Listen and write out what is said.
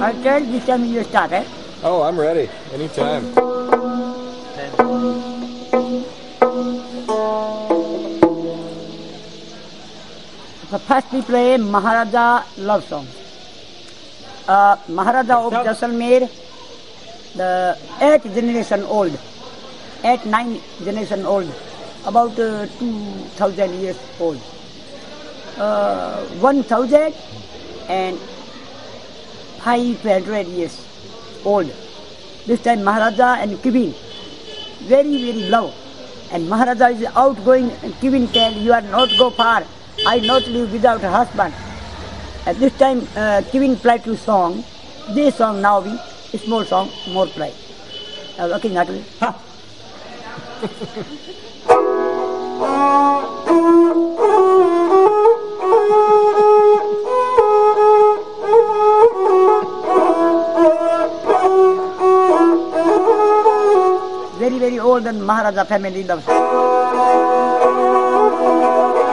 tell this time you start, eh? Oh, I'm ready. Anytime. So first we play Maharaja love song. Maharaja of Jaisalmer, the 8th generation old, 9 generation old, about 2000 years old. 1500 years old. This time Maharaja and Queen, very, very love. And Maharaja is outgoing, and Queen tell, you are not go far, I not live without a husband. At this time, Queen play two song. This song now we, small song, more play. Okay, Natalie. Ha. Very, very old and Maharaja family loves.